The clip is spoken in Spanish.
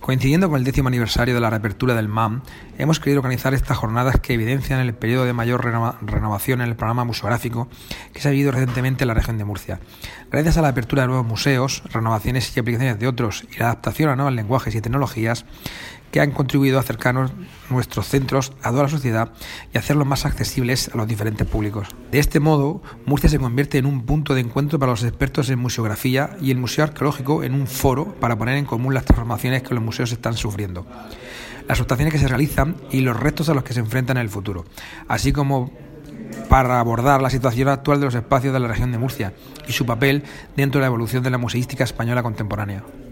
Coincidiendo con el 10º aniversario de la reapertura del MAM, hemos querido organizar estas jornadas que evidencian el periodo de mayor renovación en el panorama museográfico que se ha vivido recientemente en la región de Murcia. Gracias a la apertura de nuevos museos, renovaciones y aplicaciones de otros y la adaptación a nuevos lenguajes y tecnologías que han contribuido a acercarnos nuestros centros a toda la sociedad y hacerlos más accesibles a los diferentes públicos. De este modo, Murcia se convierte en un punto de encuentro para los expertos en museografía y el Museo Arqueológico en un foro para poner en común las transformaciones que los museos están sufriendo, las adaptaciones que se realizan y los retos a los que se enfrentan en el futuro, así como para abordar la situación actual de los espacios de la región de Murcia y su papel dentro de la evolución de la museística española contemporánea.